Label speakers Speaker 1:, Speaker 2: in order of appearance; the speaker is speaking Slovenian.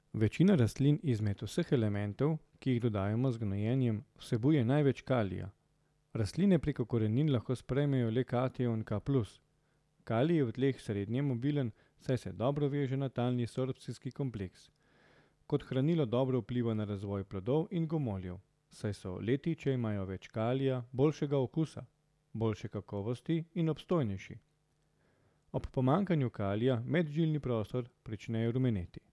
Speaker 1: Večina rastlin izmed vseh elementov, ki jih dodajamo z gnojenjem, vsebuje največ kalija. Rastline preko korenin lahko sprejmejo le katijev in K+. Kalij je v tleh srednje mobilen, saj se dobro veže na talni sorpcijski kompleks. Kot hranilo dobro vpliva na razvoj plodov in gomoljev, saj so leti, če imajo več kalija, boljšega okusa, boljše kakovosti in obstojnejši. Ob pomanjkanju kalija medžilni prostor pričnejo rumeneti.